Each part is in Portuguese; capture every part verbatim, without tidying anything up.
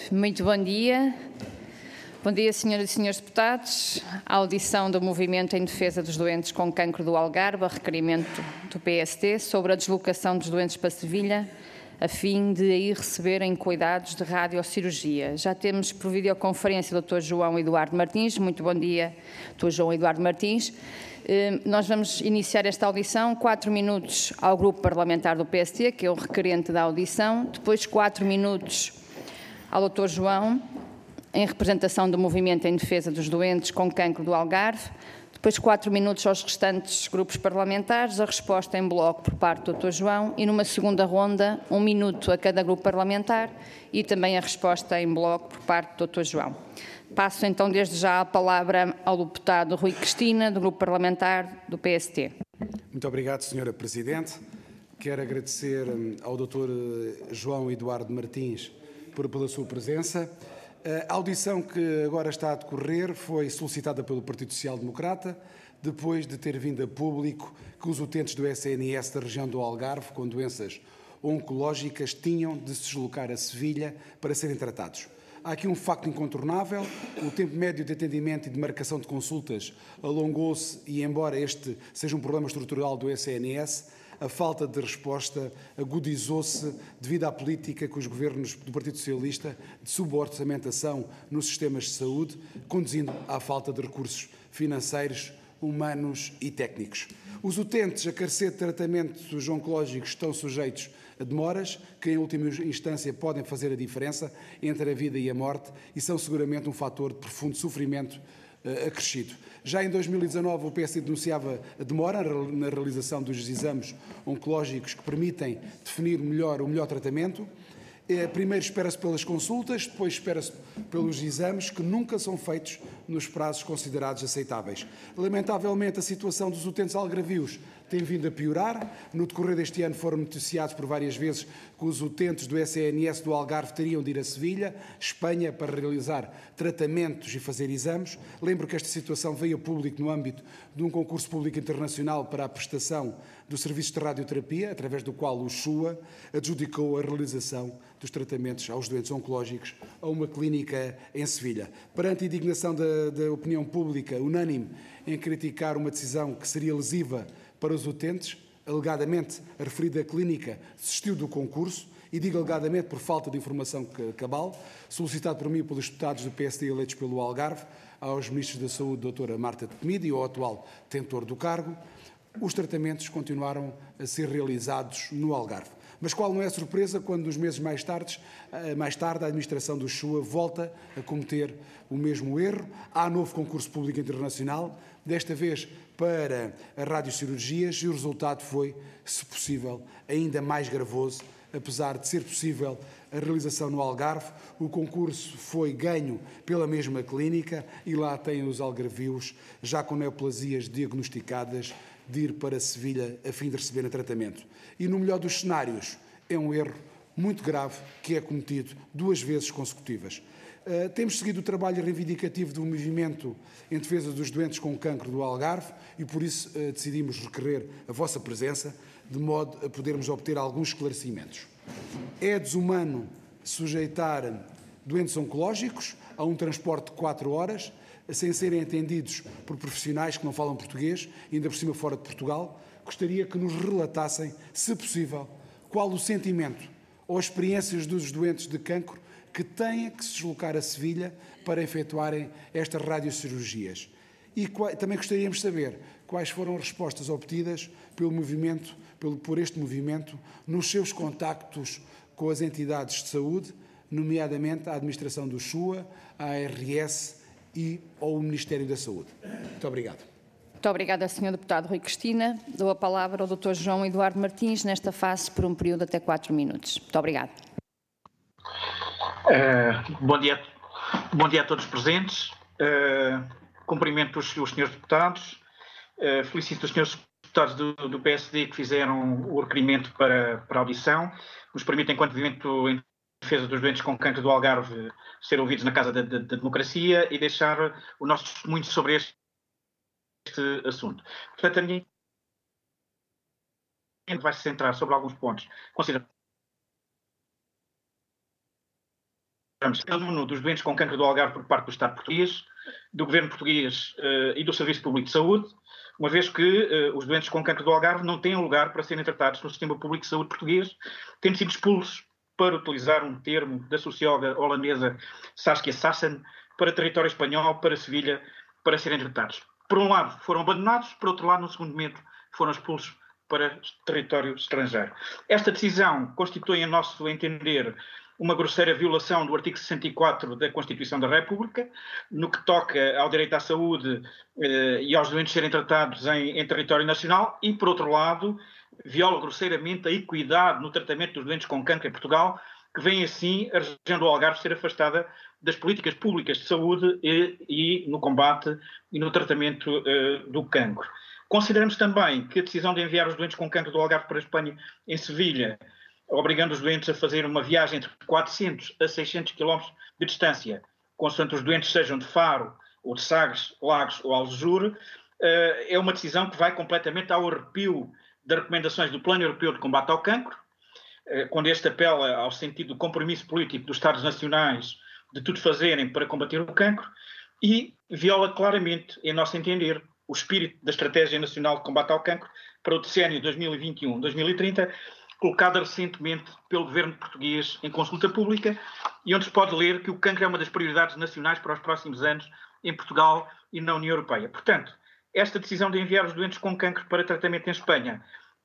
Muito bom dia. Bom dia, senhoras e senhores deputados. A audição do Movimento em Defesa dos Doentes com Cancro do Algarve, a requerimento do P S D, sobre a deslocação dos doentes para Sevilha, a fim de aí receberem cuidados de radiocirurgia. Já temos por videoconferência o doutor João Eduardo Martins. Muito bom dia, doutor João Eduardo Martins. Nós vamos iniciar esta audição, quatro minutos ao grupo parlamentar do P S D, que é o requerente da audição, depois quatro minutos ao doutor João, em representação do Movimento em Defesa dos Doentes com Cancro do Algarve, depois quatro minutos aos restantes grupos parlamentares, a resposta em bloco por parte do doutor João e numa segunda ronda, um minuto a cada grupo parlamentar e também a resposta em bloco por parte do doutor João. Passo então desde já a palavra ao deputado Rui Cristina, do grupo parlamentar do P S D. Muito obrigado, senhora Presidente. Quero agradecer ao doutor João Eduardo Martins por, pela sua presença. A audição que agora está a decorrer foi solicitada pelo Partido Social Democrata, depois de ter vindo a público que os utentes do S N S da região do Algarve, com doenças oncológicas, tinham de se deslocar a Sevilha para serem tratados. Há aqui um facto incontornável: o tempo médio de atendimento e de marcação de consultas alongou-se e, embora este seja um problema estrutural do S N S, a falta de resposta agudizou-se devido à política que os governos do Partido Socialista de suborçamentação nos sistemas de saúde, conduzindo à falta de recursos financeiros, humanos e técnicos. Os utentes a carecer de tratamentos oncológicos estão sujeitos a demoras, que em última instância podem fazer a diferença entre a vida e a morte e são seguramente um fator de profundo sofrimento uh, acrescido. Já em dois mil e dezanove o P S D denunciava a demora na realização dos exames oncológicos que permitem definir melhor o melhor tratamento. Primeiro espera-se pelas consultas, depois espera-se pelos exames, que nunca são feitos nos prazos considerados aceitáveis. Lamentavelmente, a situação dos utentes algarvios tem vindo a piorar. No decorrer deste ano foram noticiados por várias vezes que os utentes do S N S do Algarve teriam de ir a Sevilha, Espanha, para realizar tratamentos e fazer exames. Lembro que esta situação veio a público no âmbito de um concurso público internacional para a prestação do serviço de radioterapia, através do qual o SUA adjudicou a realização dos tratamentos aos doentes oncológicos a uma clínica em Sevilha. Perante a indignação da, da opinião pública unânime em criticar uma decisão que seria lesiva para os utentes, alegadamente a referida clínica desistiu do concurso, e digo alegadamente por falta de informação cabal, solicitado por mim e pelos deputados do P S D eleitos pelo Algarve, aos ministros da Saúde, doutora Marta Temido, e ao atual detentor do cargo. Os tratamentos continuaram a ser realizados no Algarve. Mas qual não é a surpresa quando, nos meses mais tarde, mais tarde a administração do SUA volta a cometer o mesmo erro? Há novo concurso público internacional, desta vez para as radiocirurgias, e o resultado foi, se possível, ainda mais gravoso. Apesar de ser possível a realização no Algarve, o concurso foi ganho pela mesma clínica e lá têm os algarvios, já com neoplasias diagnosticadas, de ir para Sevilha a fim de receberem tratamento. E no melhor dos cenários, é um erro muito grave que é cometido duas vezes consecutivas. Uh, temos seguido o trabalho reivindicativo do movimento em defesa dos doentes com cancro do Algarve e por isso uh, decidimos requerer a vossa presença, de modo a podermos obter alguns esclarecimentos. É desumano sujeitar doentes oncológicos a um transporte de quatro horas, sem serem atendidos por profissionais que não falam português, ainda por cima fora de Portugal. Gostaria que nos relatassem, se possível, qual o sentimento ou experiências dos doentes de cancro que têm que se deslocar a Sevilha para efetuarem estas radiocirurgias. E também gostaríamos de saber quais foram as respostas obtidas pelo movimento, pelo, por este movimento nos seus contactos com as entidades de saúde, nomeadamente a administração do SUA, a ARS e ao Ministério da Saúde. Muito obrigado. Muito obrigada, senhor deputado Rui Cristina. Dou a palavra ao doutor João Eduardo Martins, nesta fase, por um período de até quatro minutos. Muito obrigado. Uh, bom dia, bom dia a todos os presentes. Uh, cumprimento os, os senhores deputados. Uh, felicito os senhores deputados do, do P S D que fizeram o requerimento para, para a audição. Nos permite, enquanto movimento em defesa dos doentes com cancro do Algarve, ser ouvidos na Casa da, da, da Democracia e deixar o nosso testemunho sobre este, este assunto. Portanto, a minha vai se centrar sobre alguns pontos considerados aluno dos doentes com cancro do Algarve por parte do Estado português, do Governo português uh, e do Serviço Público de Saúde, uma vez que uh, os doentes com cancro do Algarve não têm lugar para serem tratados no Sistema Público de Saúde português, tendo sido expulsos, para utilizar um termo da socióloga holandesa Saskia Sassen, para território espanhol, para Sevilha, para serem tratados. Por um lado, foram abandonados, por outro lado, no segundo momento, foram expulsos para território estrangeiro. Esta decisão constitui, em nosso entender, uma grosseira violação do artigo sessenta e quatro da Constituição da República, no que toca ao direito à saúde eh, e aos doentes serem tratados em, em território nacional, e, por outro lado, viola grosseiramente a equidade no tratamento dos doentes com cancro em Portugal, que vem assim a região do Algarve ser afastada das políticas públicas de saúde e, e no combate e no tratamento uh, do cancro. Consideramos também que a decisão de enviar os doentes com cancro do Algarve para a Espanha, em Sevilha, obrigando os doentes a fazer uma viagem entre quatrocentos a seiscentos quilómetros de distância, consoante os doentes sejam de Faro, ou de Sagres, Lagos ou Algesur, uh, é uma decisão que vai completamente ao arrepio das recomendações do Plano Europeu de Combate ao Cancro, quando este apela ao sentido do compromisso político dos Estados Nacionais de tudo fazerem para combater o cancro, e viola claramente, em nosso entender, o espírito da Estratégia Nacional de Combate ao Cancro para o decênio dois mil e vinte e um a dois mil e trinta, colocada recentemente pelo governo português em consulta pública, e onde se pode ler que o cancro é uma das prioridades nacionais para os próximos anos em Portugal e na União Europeia. Portanto, esta decisão de enviar os doentes com cancro para tratamento em Espanha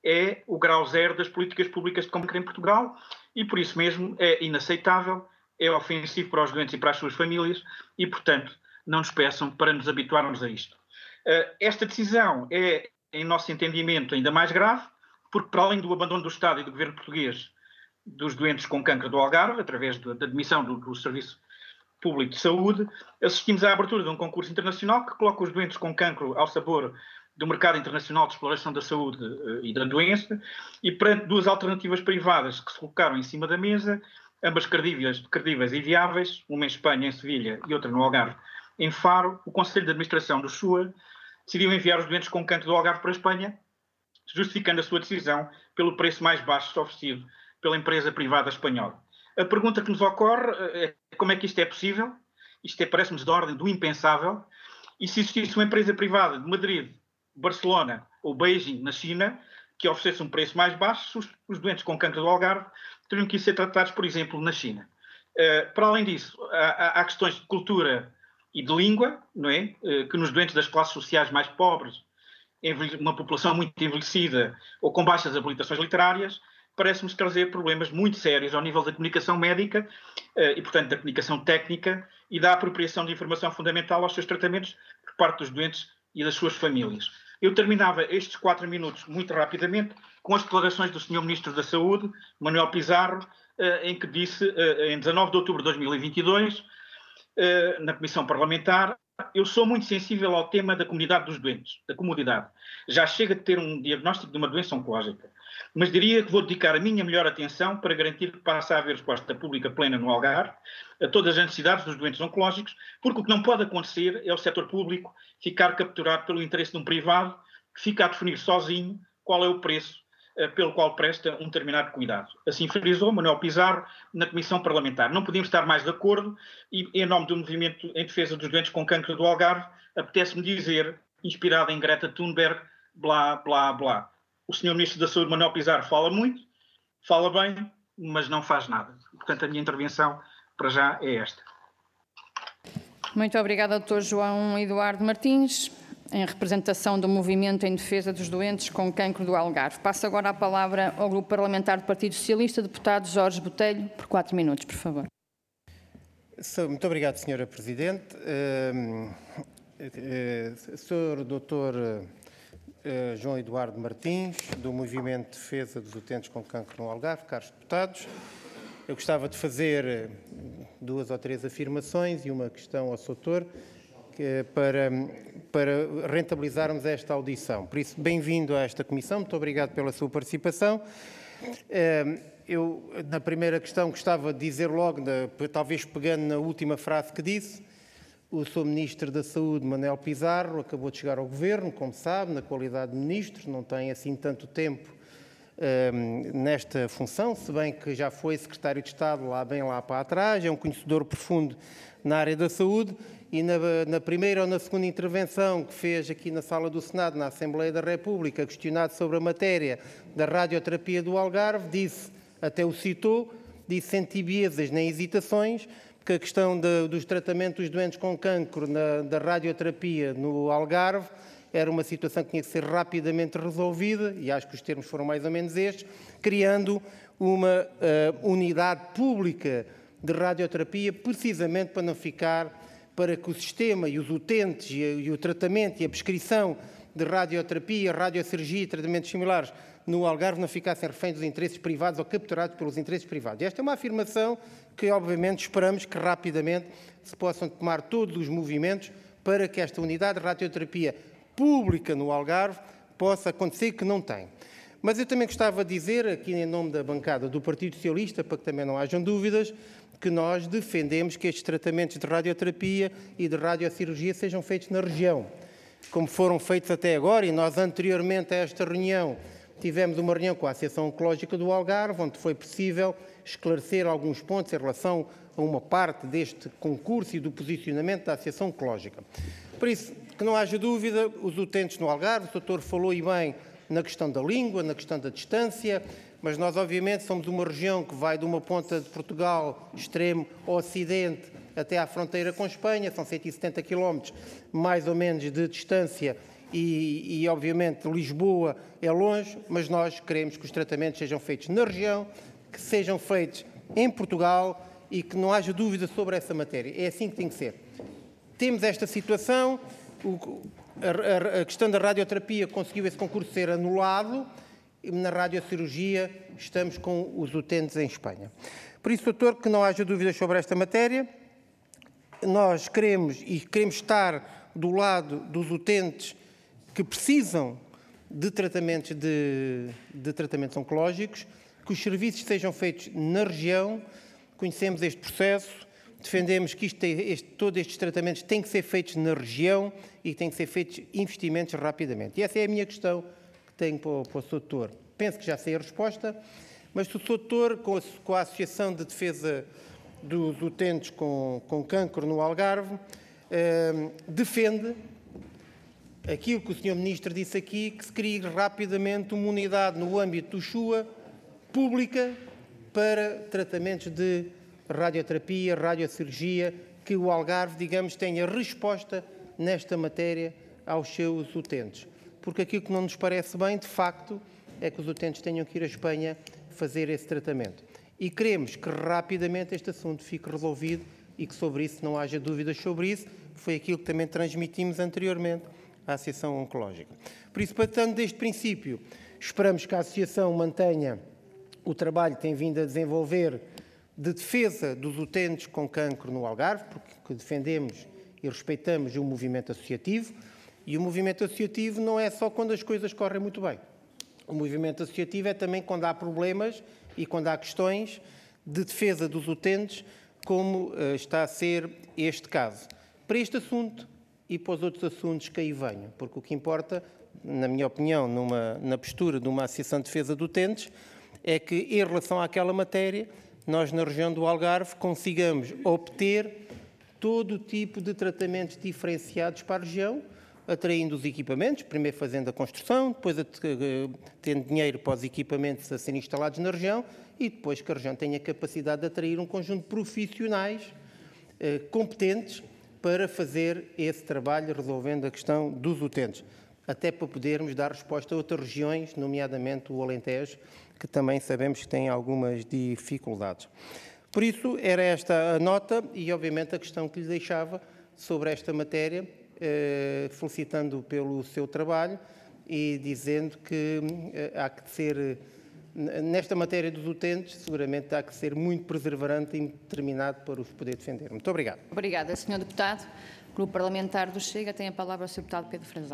é o grau zero das políticas públicas de cancro em Portugal, e por isso mesmo é inaceitável, é ofensivo para os doentes e para as suas famílias, e, portanto, não nos peçam para nos habituarmos a isto. Esta decisão é, em nosso entendimento, ainda mais grave, porque, para além do abandono do Estado e do governo português dos doentes com cancro do Algarve, através da admissão do, do Serviço Público de Saúde, assistimos à abertura de um concurso internacional que coloca os doentes com cancro ao sabor do mercado internacional de exploração da saúde uh, e da doença, e perante duas alternativas privadas que se colocaram em cima da mesa, ambas credíveis, credíveis e viáveis, uma em Espanha, em Sevilha, e outra no Algarve, em Faro, o Conselho de Administração do S U A decidiu enviar os doentes com cancro do Algarve para a Espanha, justificando a sua decisão pelo preço mais baixo oferecido pela empresa privada espanhola. A pergunta que nos ocorre é como é que isto é possível? Isto é, parece-nos, da ordem do impensável, e se existisse uma empresa privada de Madrid, Barcelona ou Beijing, na China, que oferecesse um preço mais baixo, os, os doentes com cancro do Algarve teriam que ser tratados, por exemplo, na China. Uh, para além disso, há, há questões de cultura e de língua, não é? Uh, que nos doentes das classes sociais mais pobres, uma população muito envelhecida ou com baixas habilitações literárias, parece-nos trazer problemas muito sérios ao nível da comunicação médica uh, e, portanto, da comunicação técnica e da apropriação de informação fundamental aos seus tratamentos por parte dos doentes e das suas famílias. Eu terminava estes quatro minutos muito rapidamente com as declarações do senhor Ministro da Saúde, Manuel Pizarro, em que disse, em dezanove de outubro de dois mil e vinte e dois, na Comissão Parlamentar: eu sou muito sensível ao tema da comunidade dos doentes, da comodidade. Já chega de ter um diagnóstico de uma doença oncológica, mas diria que vou dedicar a minha melhor atenção para garantir que passa a haver resposta pública plena no Algarve a todas as necessidades dos doentes oncológicos, porque o que não pode acontecer é o setor público ficar capturado pelo interesse de um privado que fica a definir sozinho qual é o preço uh, pelo qual presta um determinado cuidado. Assim frisou Manuel Pizarro na Comissão Parlamentar. Não podíamos estar mais de acordo e, em nome do Movimento em Defesa dos Doentes com Cancro do Algarve, apetece-me dizer, inspirado em Greta Thunberg, blá, blá, blá. O senhor Ministro da Saúde, Manuel Pizarro, fala muito, fala bem, mas não faz nada. Portanto, a minha intervenção para já é esta. Muito obrigada, doutor João Eduardo Martins, em representação do Movimento em Defesa dos Doentes com Cancro do Algarve. Passo agora a palavra ao Grupo Parlamentar do Partido Socialista, deputado Jorge Botelho, por quatro minutos, por favor. Muito obrigado, senhora Presidente. Uh, uh, senhor doutor uh, João Eduardo Martins, do Movimento de Defesa dos Utentes com Cancro no Algarve, caros deputados, eu gostava de fazer duas ou três afirmações e uma questão ao doutor para, para rentabilizarmos esta audição. Por isso, bem-vindo a esta comissão, muito obrigado pela sua participação. Eu, na primeira questão, gostava de dizer logo, talvez pegando na última frase que disse, o senhor Ministro da Saúde, Manuel Pizarro, acabou de chegar ao Governo, como sabe, na qualidade de Ministro, não tem assim tanto tempo nesta função, se bem que já foi secretário de Estado lá bem lá para trás, é um conhecedor profundo na área da saúde, e na, na primeira ou na segunda intervenção que fez aqui na sala do Senado, na Assembleia da República, questionado sobre a matéria da radioterapia do Algarve, disse, até o citou, disse sem tibiezas nem hesitações, que a questão de, dos tratamentos dos doentes com cancro na, da radioterapia no Algarve era uma situação que tinha que ser rapidamente resolvida, e acho que os termos foram mais ou menos estes, criando uma uh, unidade pública de radioterapia, precisamente para não ficar, para que o sistema e os utentes e, e o tratamento e a prescrição de radioterapia, radiocirurgia e tratamentos similares no Algarve não ficassem reféns dos interesses privados ou capturados pelos interesses privados. E esta é uma afirmação que, obviamente, esperamos que rapidamente se possam tomar todos os movimentos para que esta unidade de radioterapia pública no Algarve possa acontecer, que não tem. Mas eu também gostava de dizer, aqui em nome da bancada do Partido Socialista, para que também não hajam dúvidas, que nós defendemos que estes tratamentos de radioterapia e de radiocirurgia sejam feitos na região, como foram feitos até agora, e nós anteriormente a esta reunião tivemos uma reunião com a Associação Oncológica do Algarve, onde foi possível esclarecer alguns pontos em relação a uma parte deste concurso e do posicionamento da Associação Oncológica. Por isso, que não haja dúvida, os utentes no Algarve, o doutor falou e bem na questão da língua, na questão da distância, mas nós obviamente somos uma região que vai de uma ponta de Portugal, extremo ocidente, até à fronteira com Espanha, são cento e setenta quilómetros mais ou menos de distância e, e obviamente Lisboa é longe, mas nós queremos que os tratamentos sejam feitos na região, que sejam feitos em Portugal e que não haja dúvida sobre essa matéria. É assim que tem que ser. Temos esta situação, o, a, a questão da radioterapia conseguiu esse concurso ser anulado, e na radiocirurgia estamos com os utentes em Espanha. Por isso, doutor, que não haja dúvidas sobre esta matéria, nós queremos e queremos estar do lado dos utentes que precisam de tratamentos, de, de tratamentos oncológicos, que os serviços sejam feitos na região, conhecemos este processo, defendemos que isto, este, todos estes tratamentos têm que ser feitos na região e têm que ser feitos investimentos rapidamente. E essa é a minha questão que tenho para o, para o senhor doutor. Penso que já sei a resposta, mas se o senhor doutor, com a, com a Associação de Defesa dos Utentes com, com Cancro no Algarve, eh, defende aquilo que o senhor Ministro disse aqui, que se crie rapidamente uma unidade no âmbito do XUA pública para tratamentos de radioterapia, radiocirurgia, que o Algarve, digamos, tenha resposta nesta matéria aos seus utentes. Porque aquilo que não nos parece bem, de facto, é que os utentes tenham que ir à Espanha fazer esse tratamento. E queremos que rapidamente este assunto fique resolvido e que sobre isso não haja dúvidas sobre isso. Foi aquilo que também transmitimos anteriormente à Associação Oncológica. Por isso, partindo deste princípio, esperamos que a Associação mantenha o trabalho que tem vindo a desenvolver de defesa dos utentes com cancro no Algarve, porque defendemos e respeitamos o movimento associativo, e o movimento associativo não é só quando as coisas correm muito bem. O movimento associativo é também quando há problemas e quando há questões de defesa dos utentes, como uh, está a ser este caso. Para este assunto e para os outros assuntos que aí venham, porque o que importa, na minha opinião, numa, na postura de uma Associação de Defesa de Utentes, é que, em relação àquela matéria, nós, na região do Algarve, consigamos obter todo o tipo de tratamentos diferenciados para a região, atraindo os equipamentos, primeiro fazendo a construção, depois tendo dinheiro para os equipamentos a serem instalados na região e depois que a região tenha capacidade de atrair um conjunto de profissionais eh, competentes para fazer esse trabalho resolvendo a questão dos utentes, até para podermos dar resposta a outras regiões, nomeadamente o Alentejo, que também sabemos que tem algumas dificuldades. Por isso, era esta a nota e, obviamente, a questão que lhe deixava sobre esta matéria, eh, felicitando pelo seu trabalho e dizendo que eh, há que ser, nesta matéria dos utentes, seguramente há que ser muito perseverante e determinado para os poder defender. Muito obrigado. Obrigada, senhor Deputado. O Grupo Parlamentar do Chega tem a palavra o senhor Deputado Pedro Frazão.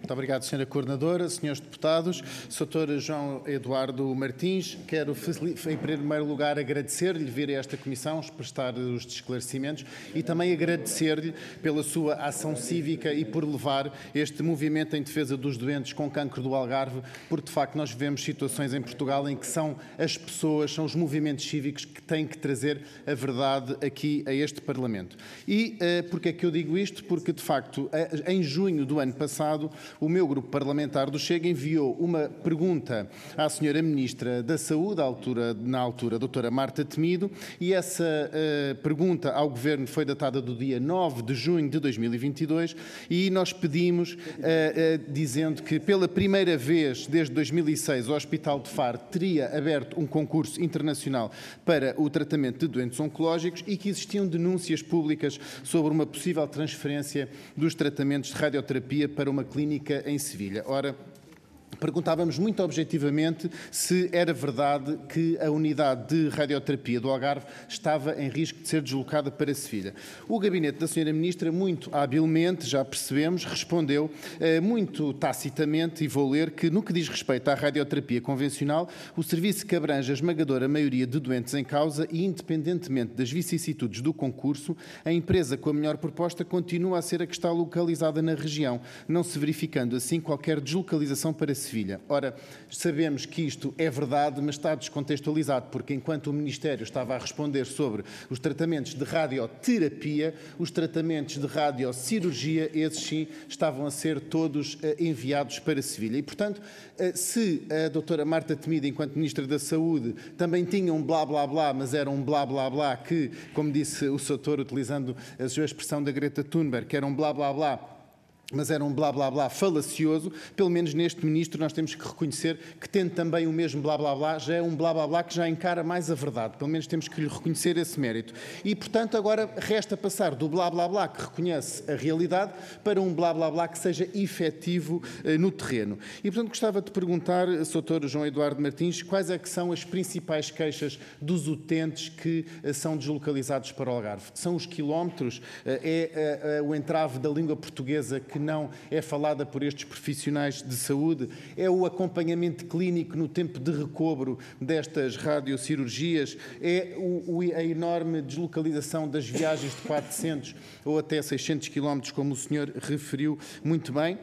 Muito obrigado, senhora Coordenadora, senhores deputados, doutor João Eduardo Martins. Quero, em primeiro lugar, agradecer-lhe vir a esta comissão, prestar os esclarecimentos e também agradecer-lhe pela sua ação cívica e por levar este movimento em defesa dos doentes com cancro do Algarve, porque, de facto, nós vivemos situações em Portugal em que são as pessoas, são os movimentos cívicos que têm que trazer a verdade aqui a este Parlamento. E uh, porque é que eu digo isto? Porque, de facto, em junho do ano passado, o meu grupo parlamentar do Chega enviou uma pergunta à senhora Ministra da Saúde, à altura, na altura, a doutora Marta Temido, e essa uh, pergunta ao Governo foi datada do dia nove de junho de dois mil e vinte e dois, e nós pedimos, uh, uh, dizendo que pela primeira vez desde dois mil e seis o Hospital de Faro teria aberto um concurso internacional para o tratamento de doentes oncológicos e que existiam denúncias públicas sobre uma possível transferência dos tratamentos de radioterapia para uma clínica em Sevilha. Ora, perguntávamos muito objetivamente se era verdade que a unidade de radioterapia do Algarve estava em risco de ser deslocada para Sevilha. O gabinete da senhora Ministra, muito habilmente, já percebemos, respondeu eh, muito tacitamente, e vou ler, que no que diz respeito à radioterapia convencional, o serviço que abrange a esmagadora maioria de doentes em causa e, independentemente das vicissitudes do concurso, a empresa com a melhor proposta continua a ser a que está localizada na região, não se verificando assim qualquer deslocalização para Sevilha. Ora, sabemos que isto é verdade, mas está descontextualizado, porque enquanto o Ministério estava a responder sobre os tratamentos de radioterapia, os tratamentos de radiocirurgia, esses sim, estavam a ser todos uh, enviados para Sevilha. E, portanto, uh, se a doutora Marta Temido, enquanto Ministra da Saúde, também tinha um blá blá blá, mas era um blá blá blá que, como disse o doutor, utilizando a sua expressão da Greta Thunberg, que era um blá blá blá, mas era um blá blá blá falacioso, pelo menos neste ministro nós temos que reconhecer que, tendo também o mesmo blá blá blá, já é um blá blá blá que já encara mais a verdade, pelo menos temos que lhe reconhecer esse mérito. E, portanto, agora resta passar do blá blá blá que reconhece a realidade para um blá blá blá que seja efetivo eh, no terreno. E, portanto, gostava de perguntar, doutor João Eduardo Martins, quais é que são as principais queixas dos utentes que eh, são deslocalizados para o Algarve? São os quilómetros? Eh, é eh, o entrave da língua portuguesa que não é falada por estes profissionais de saúde? É o acompanhamento clínico no tempo de recobro destas radiocirurgias? É o, o, a enorme deslocalização das viagens de quatrocentos ou até seiscentos quilómetros, como o senhor referiu muito bem?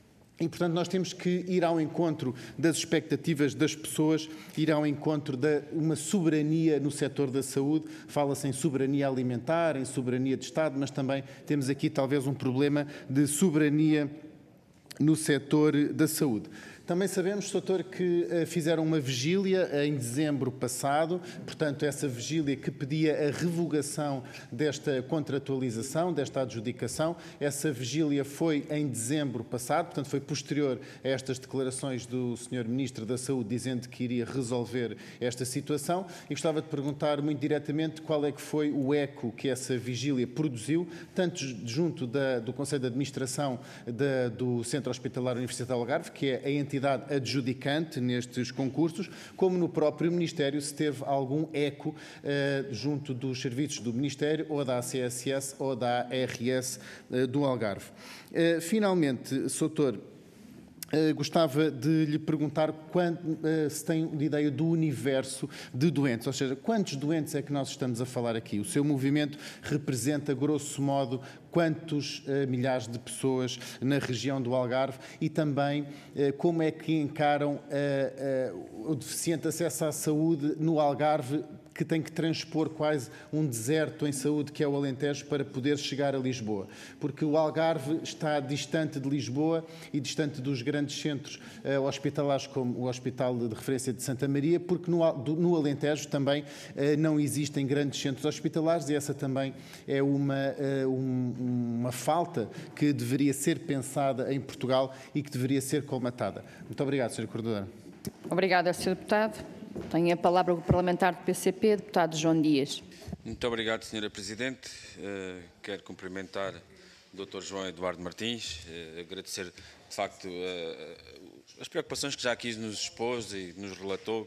E, portanto, nós temos que ir ao encontro das expectativas das pessoas, ir ao encontro de uma soberania no setor da saúde. Fala-se em soberania alimentar, em soberania de Estado, mas também temos aqui talvez um problema de soberania no setor da saúde. Também sabemos, doutor, que fizeram uma vigília em dezembro passado, portanto, essa vigília que pedia a revogação desta contratualização, desta adjudicação. Essa vigília foi em dezembro passado, portanto, foi posterior a estas declarações do senhor Ministro da Saúde, dizendo que iria resolver esta situação. E gostava de perguntar muito diretamente qual é que foi o eco que essa vigília produziu, tanto junto da, do Conselho de Administração da, do Centro Hospitalar Universitário do Algarve, que é a entidade adjudicante nestes concursos, como no próprio Ministério, se teve algum eco uh, junto dos serviços do Ministério, ou da A C S S ou da A R S uh, do Algarve. Uh, finalmente, doutor, Uh, gostava de lhe perguntar quando, uh, se tem ideia do universo de doentes, ou seja, quantos doentes é que nós estamos a falar aqui? O seu movimento representa, grosso modo, quantos uh, milhares de pessoas na região do Algarve e também uh, como é que encaram uh, uh, o deficiente acesso à saúde no Algarve, que tem que transpor quase um deserto em saúde, que é o Alentejo, para poder chegar a Lisboa. Porque o Algarve está distante de Lisboa e distante dos grandes centros uh, hospitalares, como o Hospital de Referência de Santa Maria, porque no, do, no Alentejo também uh, não existem grandes centros hospitalares, e essa também é uma, uh, um, uma falta que deveria ser pensada em Portugal e que deveria ser colmatada. Muito obrigado, senhora Coordenadora. Obrigada, senhor Deputado. Tenho a palavra o parlamentar do P C P, deputado João Dias. Muito obrigado, senhora Presidente. Uh, quero cumprimentar o doutor João Eduardo Martins, uh, agradecer, de facto, uh, as preocupações que já aqui nos expôs e nos relatou.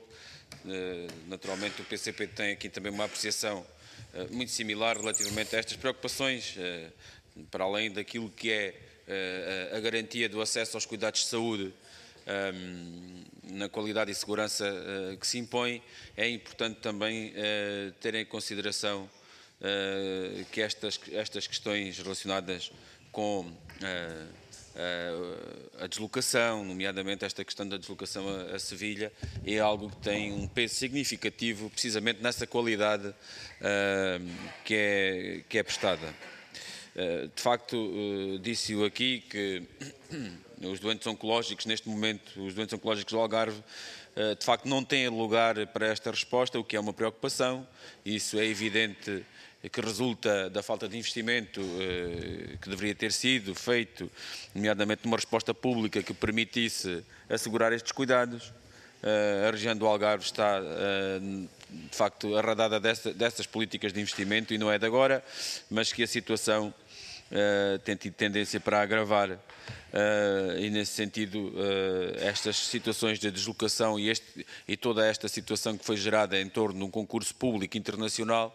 Uh, naturalmente, o P C P tem aqui também uma apreciação uh, muito similar relativamente a estas preocupações, uh, para além daquilo que é a, a garantia do acesso aos cuidados de saúde um, na qualidade e segurança uh, que se impõe, é importante também uh, ter em consideração uh, que estas, estas questões relacionadas com uh, uh, a deslocação, nomeadamente esta questão da deslocação a, a Sevilha, é algo que tem um peso significativo precisamente nessa qualidade uh, que, é, que é prestada. De facto, disse-o aqui que os doentes oncológicos, neste momento, os doentes oncológicos do Algarve, de facto não têm lugar para esta resposta, o que é uma preocupação. Isso é evidente que resulta da falta de investimento que deveria ter sido feito, nomeadamente numa resposta pública que permitisse assegurar estes cuidados. A região do Algarve está, de facto, arradada dessas políticas de investimento e não é de agora, mas que a situação tem tido tendência para agravar. E, nesse sentido, estas situações de deslocação e, este, e toda esta situação que foi gerada em torno de um concurso público internacional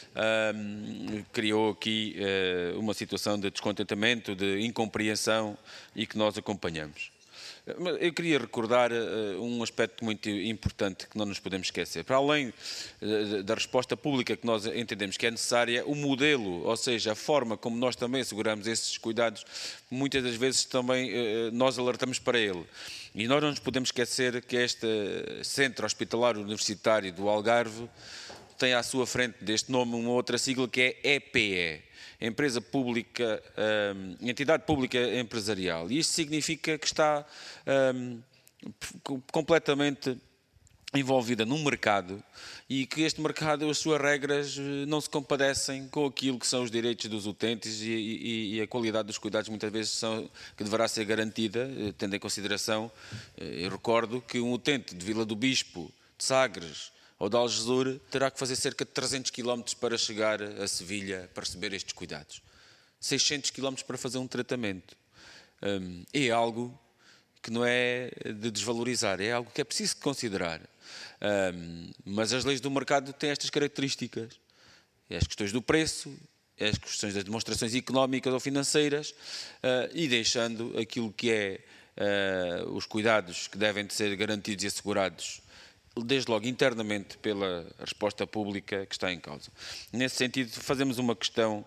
criou aqui uma situação de descontentamento, de incompreensão e que nós acompanhamos. Eu queria recordar uh, um aspecto muito importante que não nos podemos esquecer. Para além uh, da resposta pública que nós entendemos que é necessária, o modelo, ou seja, a forma como nós também asseguramos esses cuidados, muitas das vezes também uh, nós alertamos para ele. E nós não nos podemos esquecer que este Centro Hospitalar Universitário do Algarve tem à sua frente deste nome uma outra sigla que é E P E. Empresa Pública, um, Entidade Pública Empresarial. E isto significa que está um, completamente envolvida num mercado e que este mercado, as suas regras não se compadecem com aquilo que são os direitos dos utentes e, e, e a qualidade dos cuidados muitas vezes são, que deverá ser garantida, tendo em consideração, eu recordo que um utente de Vila do Bispo, de Sagres, ou de Algesur, terá que fazer cerca de trezentos quilómetros para chegar a Sevilha para receber estes cuidados. seiscentos quilómetros para fazer um tratamento. Um, é algo que não é de desvalorizar, é algo que é preciso considerar. Um, mas as leis do mercado têm estas características. É as questões do preço, é as questões das demonstrações económicas ou financeiras, uh, e deixando aquilo que é uh, os cuidados que devem de ser garantidos e assegurados desde logo internamente pela resposta pública que está em causa. Nesse sentido, fazemos uma questão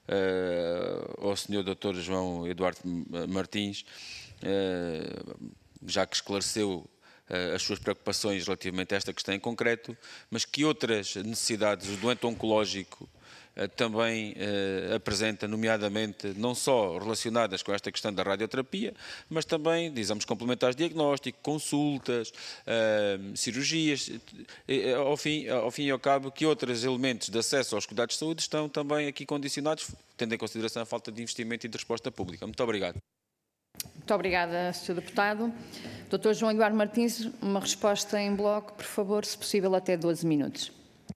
uh, ao senhor doutor João Eduardo Martins, uh, já que esclareceu uh, as suas preocupações relativamente a esta questão em concreto, mas que outras necessidades o doente oncológico uh, também uh, apresenta, nomeadamente, não só relacionadas com esta questão da radioterapia, mas também de exames complementares de diagnóstico, consultas, uh, cirurgias, uh, ao, fim, ao fim e ao cabo, que outros elementos de acesso aos cuidados de saúde estão também aqui condicionados, tendo em consideração a falta de investimento e de resposta pública. Muito obrigado. Muito obrigada, senhor Deputado. doutor João Eduardo Martins, uma resposta em bloco, por favor, se possível até doze minutos.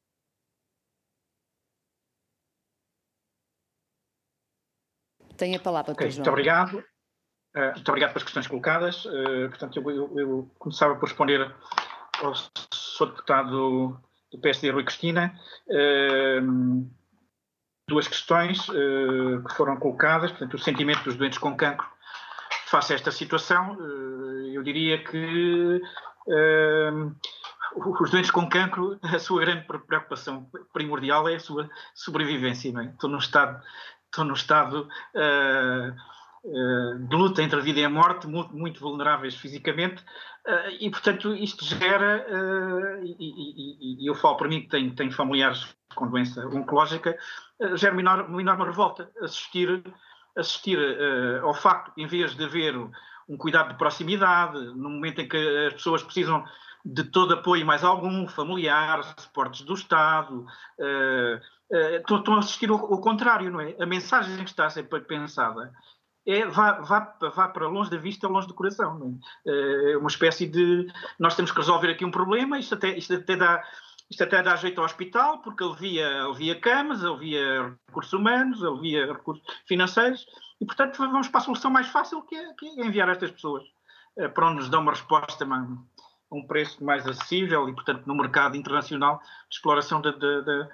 Tem a palavra, doutor Okay, João. Muito obrigado. Uh, muito obrigado pelas questões colocadas. Uh, portanto, eu, eu, eu começava por responder ao senhor Deputado do P S D, Rui Cristina. Uh, duas questões uh, que foram colocadas. Portanto, o sentimento dos doentes com cancro face a esta situação. Uh, eu diria que uh, os doentes com cancro, a sua grande preocupação primordial é a sua sobrevivência. Não é? Estou num estado... Estão no estado uh, uh, de luta entre a vida e a morte, muito, muito vulneráveis fisicamente, uh, e, portanto, isto gera, uh, e, e, e eu falo para mim que tenho, tenho familiares com doença oncológica, uh, gera uma enorme, uma enorme revolta assistir, assistir uh, ao facto, em vez de haver um cuidado de proximidade, no momento em que as pessoas precisam de todo apoio mais algum, familiar, suportes do Estado, uh, Uh, estão a assistir ao, ao contrário, não é? A mensagem que está a ser pensada é vá, vá, vá para longe da vista, longe do coração. Não é? Uh, é uma espécie de... Nós temos que resolver aqui um problema, isto até, isto até, dá, isto até dá jeito ao hospital, porque alivia, alivia camas, alivia recursos humanos, alivia recursos financeiros, e, portanto, vamos para a solução mais fácil, que é, que é enviar estas pessoas uh, para onde nos dão uma resposta a um preço mais acessível e, portanto, no mercado internacional de exploração da...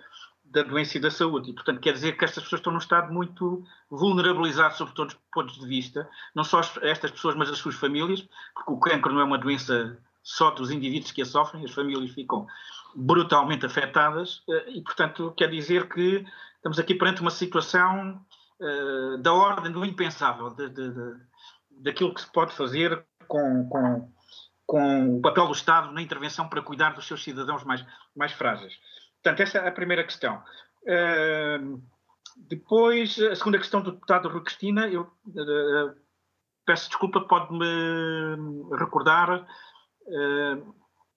da doença e da saúde. E, portanto, quer dizer que estas pessoas estão num estado muito vulnerabilizado sob todos os pontos de vista, não só estas pessoas, mas as suas famílias, porque o cancro não é uma doença só dos indivíduos que a sofrem, as famílias ficam brutalmente afetadas e, portanto, quer dizer que estamos aqui perante uma situação uh, da ordem do impensável, de, de, de, daquilo que se pode fazer com, com, com o papel do Estado na intervenção para cuidar dos seus cidadãos mais, mais frágeis. Portanto, essa é a primeira questão. Uh, depois, a segunda questão do deputado Rui Cristina, eu uh, peço desculpa, pode-me recordar... Uh,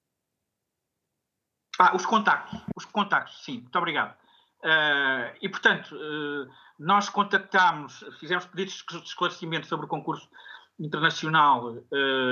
ah, os contactos, os contactos, sim, muito obrigado. Uh, e, portanto, uh, nós contactámos, fizemos pedidos de esclarecimento sobre o concurso internacional uh,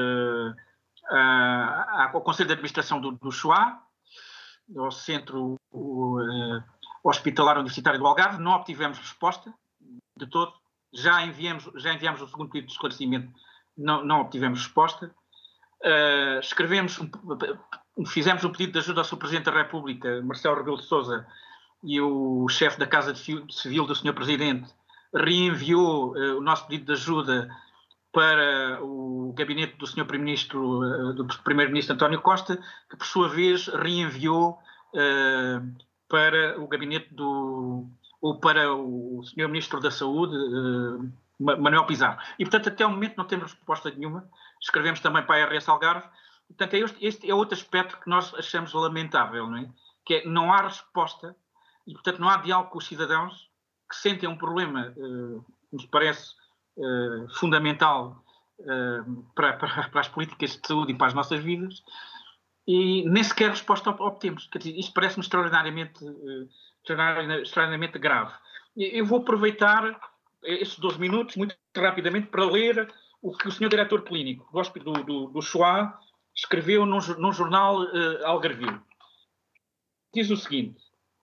uh, ao Conselho de Administração do, do Choá, ao Centro uh, Hospitalar Universitário do Algarve. Não obtivemos resposta de todo. Já enviamos, já enviamos o segundo pedido de esclarecimento, não, não obtivemos resposta. Uh, escrevemos, um, fizemos um pedido de ajuda ao senhor Presidente da República, Marcelo Rebelo de Sousa, e o chefe da Casa de Civil do senhor Presidente reenviou uh, o nosso pedido de ajuda para o gabinete do senhor Primeiro-Ministro, uh, do Primeiro-Ministro António Costa, que por sua vez reenviou uh, para o gabinete do, ou para o senhor Ministro da Saúde, uh, Manuel Pizarro. E, portanto, até o momento não temos resposta nenhuma. Escrevemos também para a R S Algarve. Portanto, este, este é outro aspecto que nós achamos lamentável, não é? Que é, não há resposta e, portanto, não há diálogo com os cidadãos que sentem um problema, uh, que nos parece uh, fundamental uh, para, para, para as políticas de saúde e para as nossas vidas, e nem sequer resposta obtemos. Quer dizer, isto parece-me extraordinariamente, uh, extraordinariamente, extraordinariamente grave. Eu vou aproveitar estes doze minutos, muito rapidamente, para ler o que o senhor Diretor Clínico do, do, do Choá escreveu num, num jornal uh, algarvio. Diz o seguinte,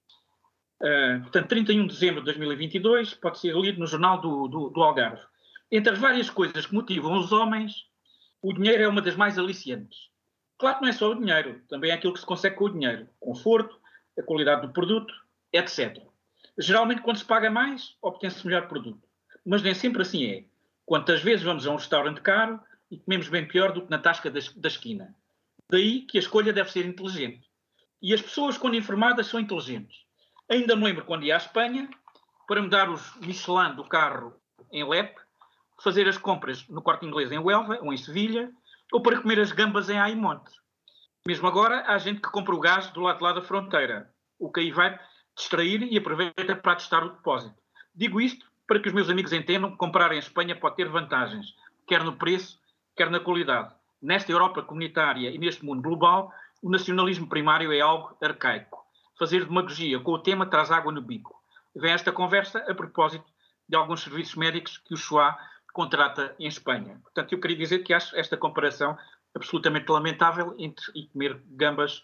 uh, portanto, trinta e um de dezembro de dois mil e vinte e dois, pode ser lido no jornal do, do, do Algarve. Entre as várias coisas que motivam os homens, o dinheiro é uma das mais aliciantes. Claro que não é só o dinheiro, também é aquilo que se consegue com o dinheiro. Conforto, a qualidade do produto, etcétera. Geralmente, quando se paga mais, obtém-se melhor produto. Mas nem sempre assim é. Quantas vezes vamos a um restaurante caro e comemos bem pior do que na tasca da, da esquina. Daí que a escolha deve ser inteligente. E as pessoas, quando informadas, são inteligentes. Ainda me lembro quando ia à Espanha, para me dar os Michelin do carro em Lepe, fazer as compras no Corte Inglês em Huelva ou em Sevilha, ou para comer as gambas em Aimonte. Mesmo agora, há gente que compra o gás do lado de lá da fronteira, o que aí vai distrair e aproveita para testar o depósito. Digo isto para que os meus amigos entendam que comprar em Espanha pode ter vantagens, quer no preço, quer na qualidade. Nesta Europa comunitária e neste mundo global, o nacionalismo primário é algo arcaico. Fazer demagogia com o tema traz água no bico. Vem esta conversa a propósito de alguns serviços médicos que o Choá contrata em Espanha. Portanto, eu queria dizer que acho esta comparação absolutamente lamentável entre ir comer gambas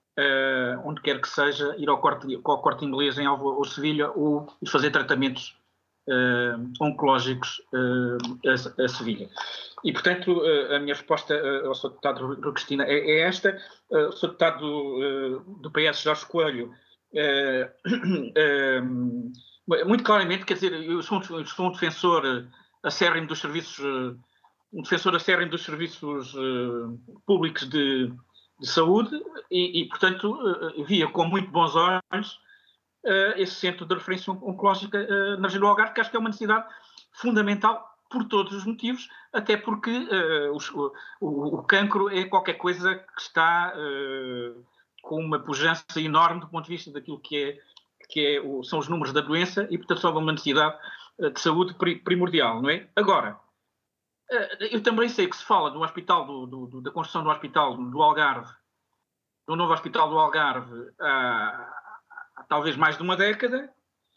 uh, onde quer que seja, ir ao corte, ao corte inglês em Alva ou Sevilha ou ir fazer tratamentos uh, oncológicos uh, a, a Sevilha. E, portanto, uh, a minha resposta uh, ao senhor Deputado Rui Cristina é, é esta. Uh, o senhor Deputado do, uh, do P S, Jorge Coelho, uh, uh, muito claramente, quer dizer, eu sou um, sou um defensor uh, acérrimo dos serviços, uh, um defensor acérrimo dos serviços uh, públicos de, de saúde e, e portanto, uh, via com muito bons olhos uh, esse centro de referência oncológica uh, na região do Algarve, que acho que é uma necessidade fundamental por todos os motivos, até porque uh, o, o, o cancro é qualquer coisa que está uh, com uma pujança enorme do ponto de vista daquilo que, é, que é o, são os números da doença e, portanto, são uma necessidade uh, de saúde primordial, não é? Agora, uh, eu também sei que se fala do hospital, do, do, do, da construção do hospital do Algarve, do novo hospital do Algarve, há, há talvez mais de uma década.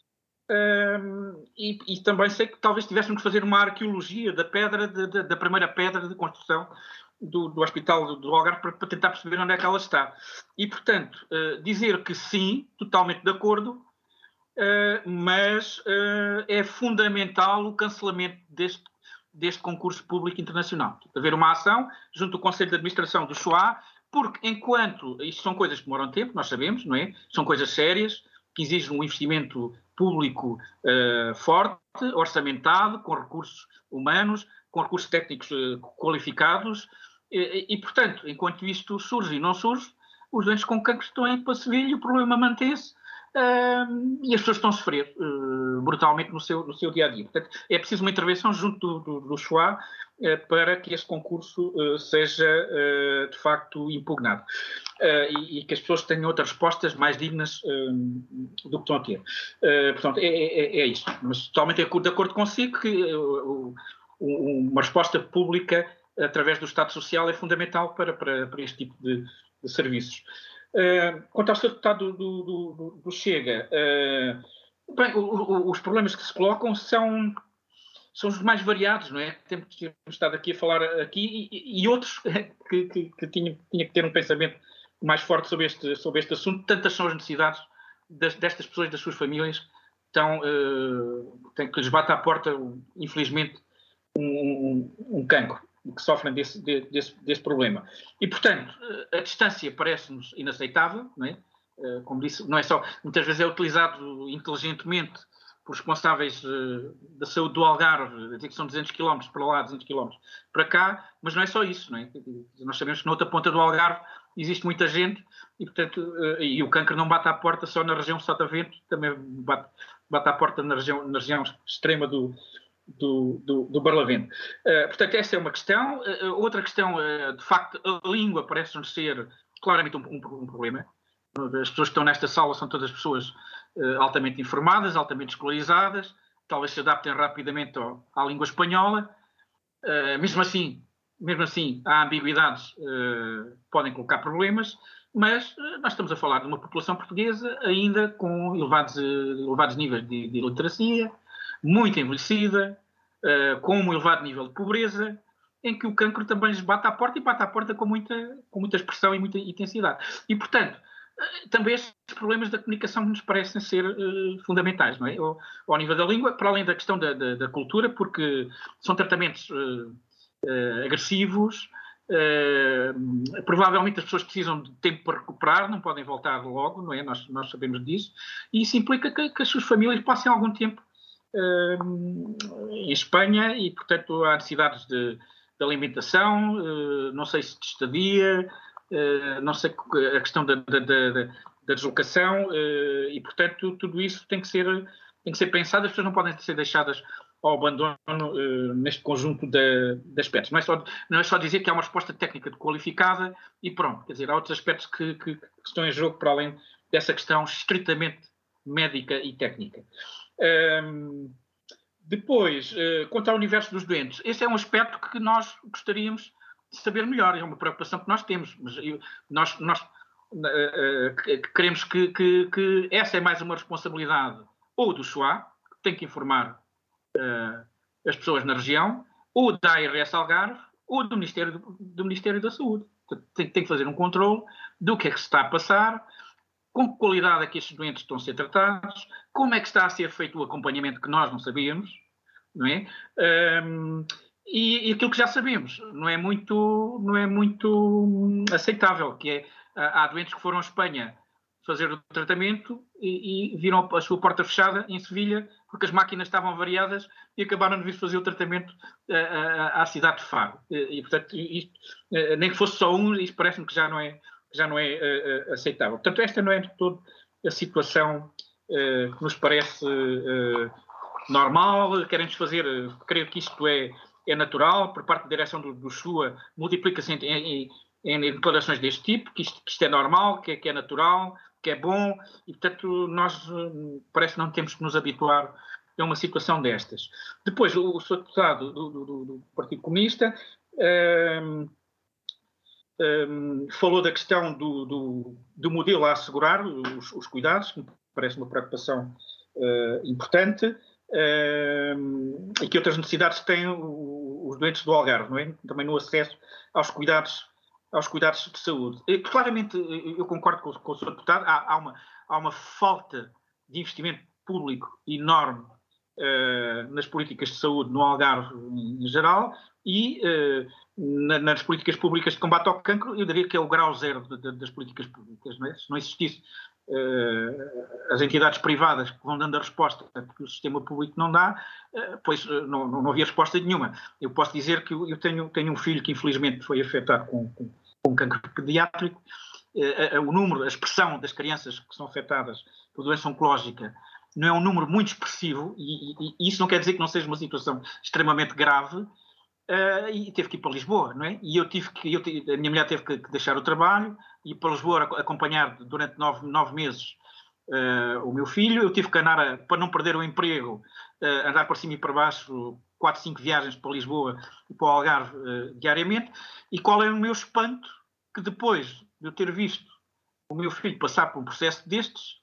Um, e, e também sei que talvez tivéssemos que fazer uma arqueologia da pedra, de, de, da primeira pedra de construção do, do Hospital do, do Algarve para, para tentar perceber onde é que ela está. E, portanto, uh, dizer que sim, totalmente de acordo, uh, mas uh, é fundamental o cancelamento deste, deste concurso público internacional. Haver uma ação junto ao Conselho de Administração do Choá, porque enquanto, isto são coisas que demoram tempo, nós sabemos, não é? São coisas sérias. que exige um investimento público uh, forte, orçamentado, com recursos humanos, com recursos técnicos uh, qualificados, e, e, portanto, enquanto isto surge e não surge, os doentes com cancro estão em passevilho e o problema mantém-se uh, e as pessoas estão a sofrer uh, brutalmente no seu, no seu dia-a-dia. Portanto, é preciso uma intervenção junto do, do, do S U A uh, para que este concurso uh, seja, uh, de facto, impugnado. Uh, e, e que as pessoas tenham outras respostas mais dignas uh, do que estão a ter. Uh, portanto, é, é, é isto. Mas totalmente de acordo consigo que uh, uma resposta pública através do Estado Social é fundamental para, para, para este tipo de, de serviços. Uh, quanto ao senhor deputado do, do, do, do Chega, uh, bem, o, o, os problemas que se colocam são, são os mais variados, não é? Temos estado aqui a falar aqui e, e outros que, que, que tinham tinha que ter um pensamento mais forte sobre este, sobre este assunto. Tantas são as necessidades das, destas pessoas, das suas famílias, estão, uh, tem que lhes bate à porta, infelizmente, um, um, um cancro, que sofrem desse, desse, desse problema. E, portanto, a distância parece-nos inaceitável, não é? Como disse, não é só, muitas vezes é utilizado inteligentemente por responsáveis da saúde do Algarve, que são duzentos quilómetros para lá, duzentos quilómetros para cá, mas não é só isso, não é? Nós sabemos que na outra ponta do Algarve existe muita gente e, portanto, e o cancro não bate à porta só na região Sotavento, também bate, bate à porta na região, na região extrema do do, do, do Barlavento. Uh, portanto, essa é uma questão. Uh, outra questão, uh, de facto, a língua parece-nos ser claramente um, um, um problema. As pessoas que estão nesta sala são todas pessoas uh, altamente informadas, altamente escolarizadas, talvez se adaptem rapidamente ao, à língua espanhola. Uh, mesmo assim, mesmo assim, há ambiguidades uh, que podem colocar problemas, mas uh, nós estamos a falar de uma população portuguesa ainda com elevados, uh, elevados níveis de, de literacia, muito envelhecida, uh, com um elevado nível de pobreza, em que o cancro também lhes bate à porta e bate à porta com muita, com muita expressão e muita intensidade. E, portanto, uh, também estes problemas da comunicação nos parecem ser uh, fundamentais, não é? Ao, ao nível da língua, para além da questão da, da, da cultura, porque são tratamentos uh, uh, agressivos, uh, provavelmente as pessoas precisam de tempo para recuperar, não podem voltar logo, não é? Nós, nós sabemos disso, e isso implica que, que as suas famílias passem algum tempo em Espanha e, portanto, há necessidades de, de alimentação, não sei se de estadia, não sei a questão da, da, da, da deslocação e, portanto, tudo isso tem que ser, tem que ser pensado. As pessoas não podem ser deixadas ao abandono neste conjunto de, de aspectos. Não é, só, não é só dizer que há uma resposta técnica qualificada e pronto. Quer dizer, há outros aspectos que, que, que estão em jogo para além dessa questão estritamente médica e técnica. Um, depois, uh, quanto ao universo dos doentes, esse é um aspecto que nós gostaríamos de saber melhor, é uma preocupação que nós temos, mas eu, nós, nós uh, uh, queremos que, que, que essa é mais uma responsabilidade ou do S U A, que tem que informar uh, as pessoas na região, ou da A R S Algarve, ou do Ministério, do, do Ministério da Saúde. Tem, tem que fazer um controle do que é que se está a passar, com que qualidade é que estes doentes estão a ser tratados, como é que está a ser feito o acompanhamento que nós não sabíamos, não é? Um, e, e aquilo que já sabemos não é muito, não é muito aceitável, que é, há doentes que foram à Espanha fazer o tratamento e, e viram a sua porta fechada em Sevilha porque as máquinas estavam variadas e acabaram de vir fazer o tratamento à, à cidade de Faro. E, portanto, isto, nem que fosse só um, isto parece-me que já não é já não é uh, aceitável. Portanto, esta não é de todo a situação uh, que nos parece uh, normal. Queremos fazer, uh, creio que isto é, é natural, por parte da direção do, do S U A, multiplica-se em, em, em declarações deste tipo, que isto, que isto é normal, que é, que é natural, que é bom, e, portanto, nós uh, parece que não temos que nos habituar a uma situação destas. Depois, o, o senhor deputado do, do, do Partido Comunista uh, Um, falou da questão do, do, do modelo a assegurar os, os cuidados, que me parece uma preocupação uh, importante, uh, e que outras necessidades têm o, os doentes do Algarve, não é? Também no acesso aos cuidados, aos cuidados de saúde. E, claramente, eu concordo com, com o senhor deputado, há, há, uma, há uma falta de investimento público enorme uh, nas políticas de saúde no Algarve em geral, e uh, na, nas políticas públicas de combate ao cancro, eu diria que é o grau zero de, de, das políticas públicas. Não é? Se não existisse uh, as entidades privadas que vão dando a resposta que o sistema público não dá, uh, pois uh, não, não havia resposta nenhuma. Eu posso dizer que eu tenho, tenho um filho que infelizmente foi afetado com, com, com cancro pediátrico. Uh, uh, o número, a expressão das crianças que são afetadas por doença oncológica não é um número muito expressivo, e, e, e isso não quer dizer que não seja uma situação extremamente grave. Uh, e teve que ir para Lisboa, não é? E eu tive que, eu, a minha mulher teve que, que deixar o trabalho e ir para Lisboa acompanhar durante nove, nove meses uh, o meu filho. Eu tive que andar, a, para não perder o emprego, uh, andar para cima e para baixo, quatro, cinco viagens para Lisboa e para o Algarve uh, diariamente. E qual é o meu espanto? Que depois de eu ter visto o meu filho passar por um processo destes,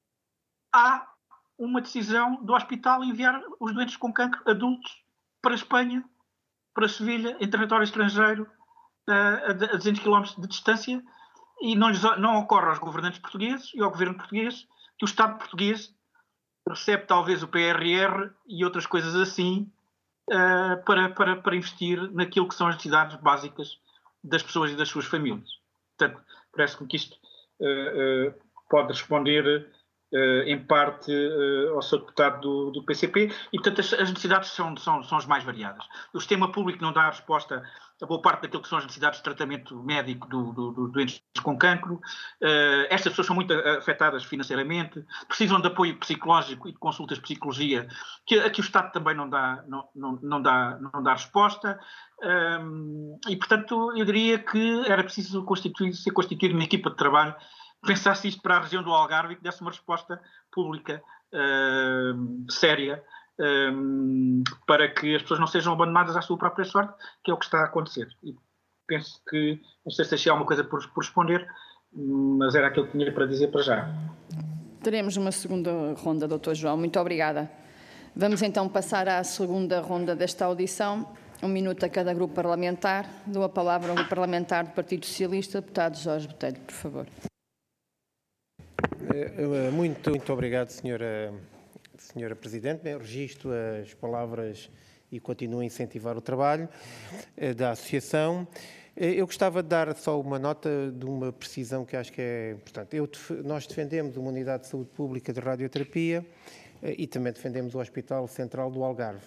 há uma decisão do hospital enviar os doentes com cancro adultos para a Espanha, para Sevilha, em território estrangeiro, a duzentos quilómetros de distância, e não, lhes, não ocorre aos governantes portugueses e ao governo português que o Estado português recebe talvez o P R R e outras coisas assim uh, para, para, para investir naquilo que são as necessidades básicas das pessoas e das suas famílias. Portanto, parece-me que isto uh, uh, pode responder Uh, em parte uh, ao seu deputado do, do P C P, e portanto as, as necessidades são, são, são as mais variadas. O sistema público não dá a resposta a boa parte daquilo que são as necessidades de tratamento médico do, do, do doentes com cancro. Uh, estas pessoas são muito afetadas financeiramente, precisam de apoio psicológico e de consultas de psicologia, que aqui o Estado também não dá, não, não, não dá, não dá resposta. Um, e portanto eu diria que era preciso constituir, ser constituída uma equipa de trabalho, pensasse isto para a região do Algarve e que desse uma resposta pública uh, séria, um, para que as pessoas não sejam abandonadas à sua própria sorte, que é o que está a acontecer. E penso que, não sei se achei alguma coisa por, por responder, mas era aquilo que tinha para dizer para já. Teremos uma segunda ronda, doutor João. Muito obrigada. Vamos então passar à segunda ronda desta audição. Um minuto a cada grupo parlamentar. Dou a palavra ao grupo parlamentar do Partido Socialista, deputado Jorge Botelho, por favor. Muito, muito obrigado, senhora, senhora Presidente. Bem, registro as palavras e continuo a incentivar o trabalho da Associação. Eu gostava de dar só uma nota de uma precisão que acho que é importante. Eu, nós defendemos uma unidade de saúde pública de radioterapia e também defendemos o Hospital Central do Algarve.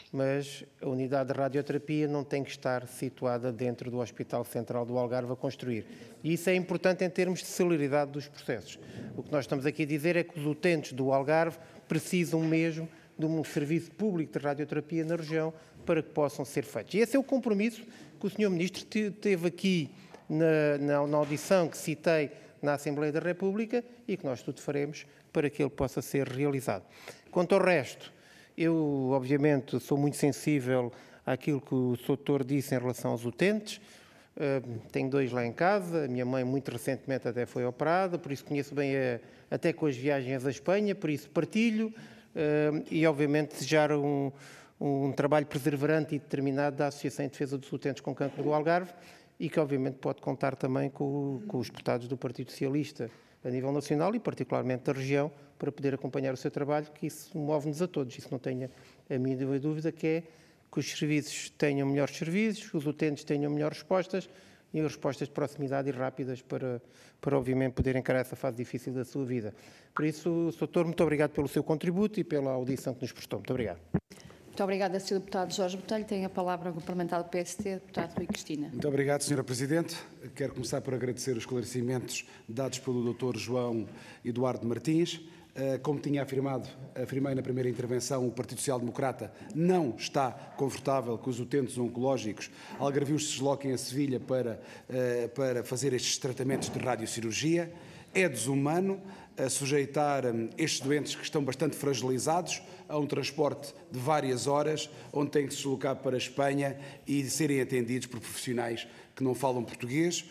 Mas a unidade de radioterapia não tem que estar situada dentro do Hospital Central do Algarve a construir. E isso é importante em termos de celeridade dos processos. O que nós estamos aqui a dizer é que os utentes do Algarve precisam mesmo de um serviço público de radioterapia na região para que possam ser feitos. E esse é o compromisso que o senhor Ministro teve aqui na, na, na audição que citei na Assembleia da República e que nós tudo faremos para que ele possa ser realizado. Quanto ao resto, eu, obviamente, sou muito sensível àquilo que o doutor disse em relação aos utentes. Uh, tenho dois lá em casa, a minha mãe muito recentemente até foi operada, por isso conheço bem, a, até com as viagens à Espanha, por isso partilho uh, e, obviamente, desejar um, um trabalho perseverante e determinado da Associação em Defesa dos Utentes com Cancro do Algarve e que, obviamente, pode contar também com, com os deputados do Partido Socialista a nível nacional e, particularmente, da região, para poder acompanhar o seu trabalho, que isso move-nos a todos. Isso não tenha a mínima dúvida, que é que os serviços tenham melhores serviços, os utentes tenham melhores respostas e respostas de proximidade e rápidas para, para obviamente, poder encarar essa fase difícil da sua vida. Por isso, doutor, muito obrigado pelo seu contributo e pela audição que nos prestou. Muito obrigado. Muito obrigada, senhor deputado Jorge Botelho. Tem a palavra o parlamentar do P S T, deputado Rui Cristina. Muito obrigado, senhora Presidente. Quero começar por agradecer os esclarecimentos dados pelo doutor João Eduardo Martins. Como tinha afirmado, afirmei na primeira intervenção, o Partido Social Democrata não está confortável que os utentes oncológicos algarvios se desloquem a Sevilha para, para fazer estes tratamentos de radiocirurgia. É desumano sujeitar estes doentes que estão bastante fragilizados a um transporte de várias horas, onde têm que se deslocar para a Espanha e serem atendidos por profissionais que não falam português.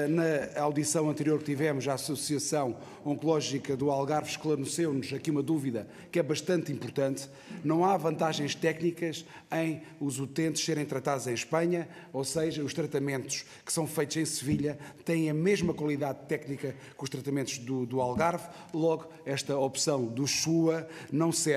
Na audição anterior que tivemos, a Associação Oncológica do Algarve esclareceu-nos aqui uma dúvida que é bastante importante. Não há vantagens técnicas em os utentes serem tratados em Espanha, ou seja, os tratamentos que são feitos em Sevilha têm a mesma qualidade técnica que os tratamentos do, do Algarve. Logo, esta opção do S U A não serve de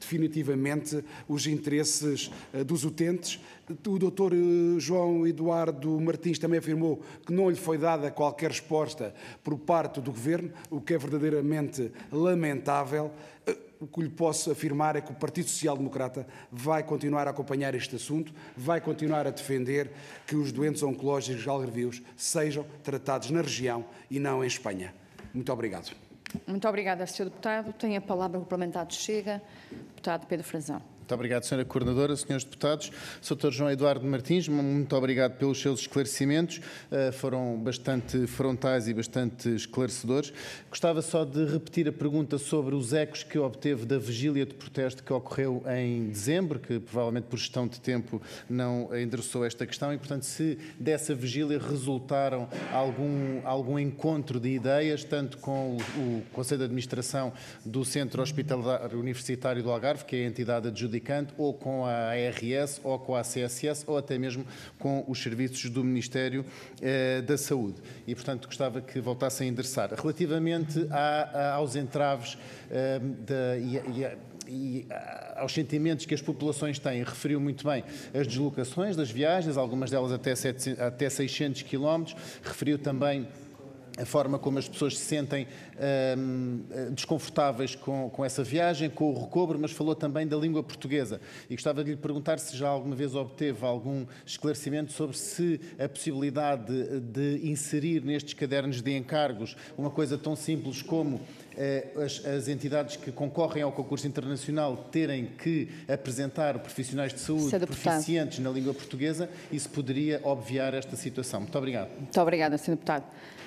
definitivamente os interesses dos utentes. O doutor João Eduardo Martins também afirmou que não lhe foi dada qualquer resposta por parte do Governo, o que é verdadeiramente lamentável. O que lhe posso afirmar é que o Partido Social Democrata vai continuar a acompanhar este assunto, vai continuar a defender que os doentes oncológicos algarvios sejam tratados na região e não em Espanha. Muito obrigado. Muito obrigada, senhor Deputado. Tem a palavra o Parlamentar do Chega, Deputado Pedro Frazão. Muito obrigado, senhora Coordenadora, senhores Deputados. doutor João Eduardo Martins, muito obrigado pelos seus esclarecimentos. Uh, foram bastante frontais e bastante esclarecedores. Gostava só de repetir a pergunta sobre os ecos que obteve da vigília de protesto que ocorreu em dezembro, que provavelmente por gestão de tempo não endereçou esta questão e, portanto, se dessa vigília resultaram algum, algum encontro de ideias, tanto com o, o Conselho de Administração do Centro Hospitalar Universitário do Algarve, que é a entidade adjudicada, ou com a A R S, ou com a A C S S, ou até mesmo com os serviços do Ministério eh, da Saúde. E, portanto, gostava que voltassem a endereçar. Relativamente a, a, aos entraves eh, de, e, e, e aos sentimentos que as populações têm, referiu muito bem as deslocações das viagens, algumas delas até, setecentos, até seiscentos quilómetros, referiu também a forma como as pessoas se sentem hum, desconfortáveis com, com essa viagem, com o recobro, mas falou também da língua portuguesa. E gostava de lhe perguntar se já alguma vez obteve algum esclarecimento sobre se a possibilidade de, de inserir nestes cadernos de encargos uma coisa tão simples como eh, as, as entidades que concorrem ao concurso internacional terem que apresentar profissionais de saúde proficientes na língua portuguesa, isso poderia obviar esta situação. Muito obrigado. Muito obrigada, senhor Deputado.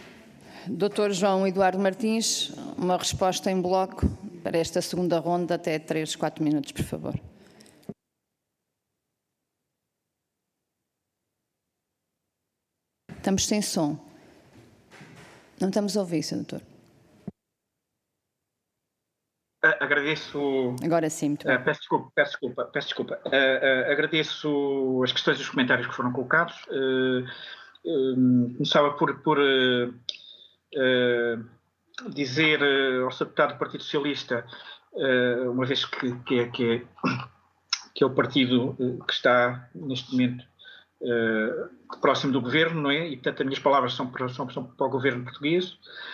doutor João Eduardo Martins, uma resposta em bloco para esta segunda ronda, até três, quatro minutos, por favor. Estamos sem som. Não estamos a ouvir, senhor doutor. Agradeço... Agora sim, muito bem. Uh, peço desculpa, peço desculpa, peço desculpa. Uh, uh, agradeço as questões e os comentários que foram colocados. Uh, uh, começava por... por uh, Uh, dizer uh, ao senhor Deputado do Partido Socialista, uh, uma vez que, que, é, que, é, que é o partido uh, que está neste momento uh, próximo do Governo, não é? E portanto as minhas palavras são para, são, são para o Governo português,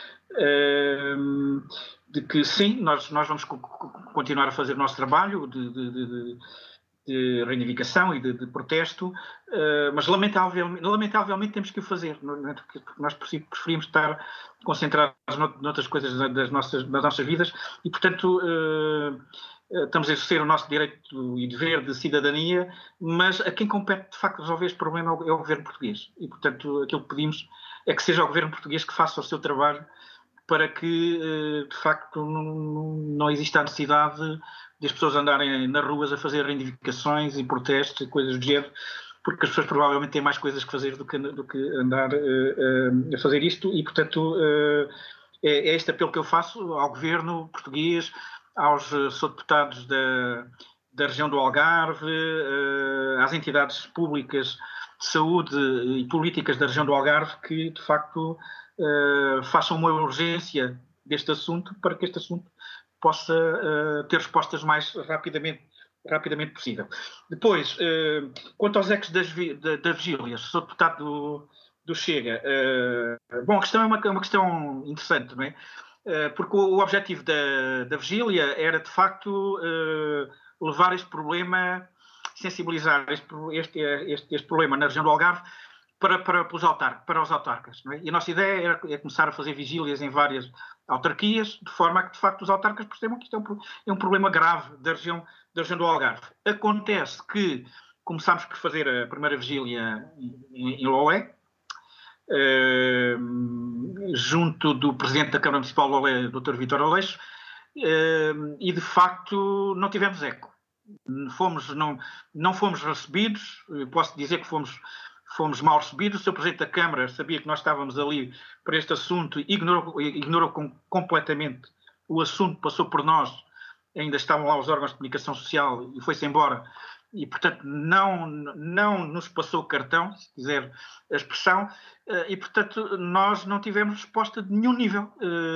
uh, de que sim, nós, nós vamos co continuar a fazer o nosso trabalho de, de, de, de reivindicação e de, de protesto, uh, mas lamentavelmente, lamentavelmente temos que o fazer, não é? Porque nós preferimos estar concentrados noutras coisas das nossas, das nossas vidas e, portanto, uh, estamos a exercer o nosso direito e dever de cidadania, mas a quem compete, de facto, resolver este problema é o governo português. E, portanto, aquilo que pedimos é que seja o governo português que faça o seu trabalho para que, uh, de facto, não, não exista a necessidade de as pessoas andarem nas ruas a fazer reivindicações e protestos e coisas do género, porque as pessoas provavelmente têm mais coisas que fazer do que, do que andar uh, uh, a fazer isto e, portanto, uh, é, é este apelo que eu faço ao Governo português, aos uh, deputados da, da região do Algarve, uh, às entidades públicas de saúde e políticas da região do Algarve que, de facto, uh, façam uma urgência deste assunto para que este assunto possa uh, ter respostas mais rapidamente, rapidamente possível. Depois, uh, quanto aos ecos das, da, da vigília, sou deputado do, do Chega. Uh, bom, a questão é uma, uma questão interessante, não é? Uh, porque o, o objetivo da, da vigília era, de facto, uh, levar este problema, sensibilizar este, este, este, este problema na região do Algarve para, para, para, os, autar, para os autarcas. Não é? E a nossa ideia era, é começar a fazer vigílias em várias autarquias, de forma a que, de facto, os autarcas percebam que isto é um, é um problema grave da região, da região do Algarve. Acontece que começámos por fazer a primeira vigília em, em Lolé, eh, junto do Presidente da Câmara Municipal de Lolé, doutor Vítor Aleixo, eh, e, de facto, não tivemos eco. Fomos, não, não fomos recebidos, posso dizer que fomos... Fomos mal recebidos, o senhor Presidente da Câmara sabia que nós estávamos ali para este assunto, ignorou, ignorou com, completamente o assunto, passou por nós ainda estavam lá os órgãos de comunicação social e foi-se embora. E, portanto, não, não nos passou cartão, se quiser a expressão, e, portanto, nós não tivemos resposta de nenhum nível.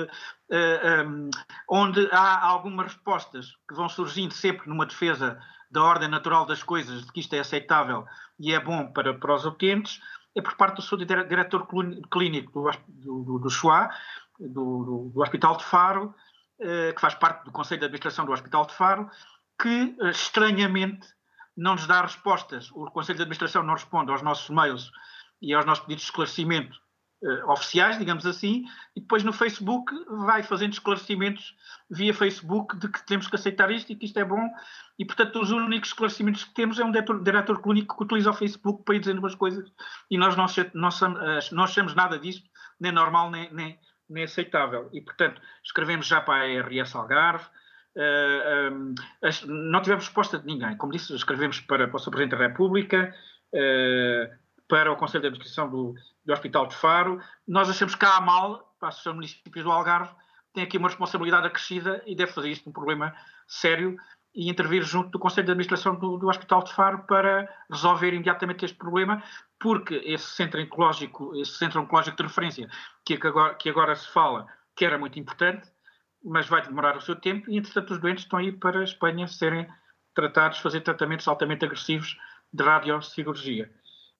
Onde há algumas respostas que vão surgindo sempre numa defesa da ordem natural das coisas, de que isto é aceitável e é bom para, para os utentes, é por parte do seu diretor clínico do, do, do Choá, do, do, do Hospital de Faro, que faz parte do Conselho de Administração do Hospital de Faro, que, estranhamente, não nos dá respostas. O Conselho de Administração não responde aos nossos mails e aos nossos pedidos de esclarecimento uh, oficiais, digamos assim, e depois no Facebook vai fazendo esclarecimentos via Facebook de que temos que aceitar isto e que isto é bom. E, portanto, os únicos esclarecimentos que temos é um diretor, diretor clínico que utiliza o Facebook para ir dizendo umas coisas e nós não, não, não achamos nada disso, nem normal, nem, nem, nem aceitável. E, portanto, escrevemos já para a A R S Algarve. Uh, um, as, não tivemos resposta de ninguém. Como disse, escrevemos para, para o senhor Presidente da República, uh, para o Conselho de Administração do, do Hospital de Faro. Nós achamos que a AMAL, para a Associação de Municípios do Algarve, tem aqui uma responsabilidade acrescida e deve fazer isto um problema sério e intervir junto do Conselho de Administração do, do Hospital de Faro para resolver imediatamente este problema, porque esse centro oncológico, esse centro oncológico de referência que agora, que agora se fala, que era muito importante, mas vai demorar o seu tempo e, entretanto, os doentes estão aí para a Espanha serem tratados, fazer tratamentos altamente agressivos de radiocirurgia.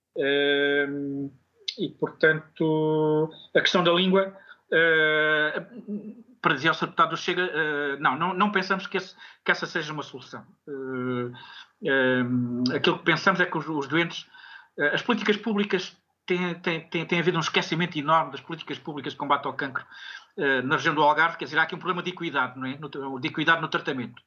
Uh, e, portanto, a questão da língua, uh, para dizer ao senhor Deputado do Chega, uh, não, não, não pensamos que, esse, que essa seja uma solução. Uh, uh, aquilo que pensamos é que os, os doentes, uh, as políticas públicas, tem, tem, tem, tem havido um esquecimento enorme das políticas públicas de combate ao cancro uh, na região do Algarve, quer dizer, há aqui um problema de equidade, não é? No, de equidade no tratamento.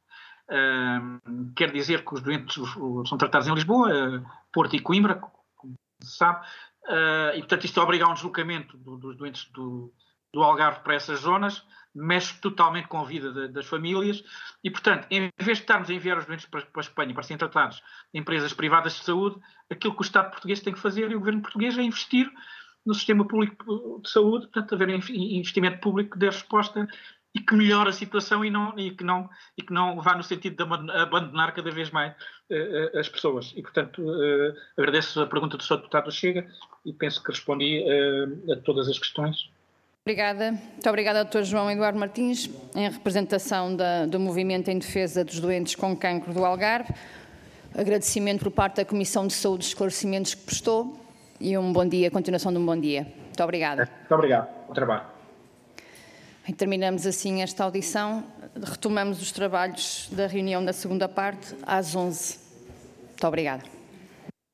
Uh, quer dizer que os doentes os, os, são tratados em Lisboa, uh, Porto e Coimbra, como se sabe, uh, e portanto isto obriga a um deslocamento do, dos doentes do, do Algarve para essas zonas, mexe totalmente com a vida de, das famílias e, portanto, em vez de estarmos a enviar os doentes para, para a Espanha para serem tratados em empresas privadas de saúde, aquilo que o Estado português tem que fazer e o governo português é investir no sistema público de saúde, portanto, haver investimento público que dê resposta e que melhore a situação e, não, e, que, não, e que não vá no sentido de abandonar cada vez mais uh, as pessoas. E, portanto, uh, agradeço a pergunta do senhor Deputado Chega e penso que respondi uh, a todas as questões. Obrigada. Muito obrigada, doutor João Eduardo Martins, em representação da, do Movimento em Defesa dos Doentes com Cancro do Algarve. Agradecimento por parte da Comissão de Saúde dos esclarecimentos que prestou e um bom dia, continuação de um bom dia. Muito obrigada. Muito obrigado. Bom trabalho. E terminamos assim esta audição. Retomamos os trabalhos da reunião da segunda parte às onze. Muito obrigada.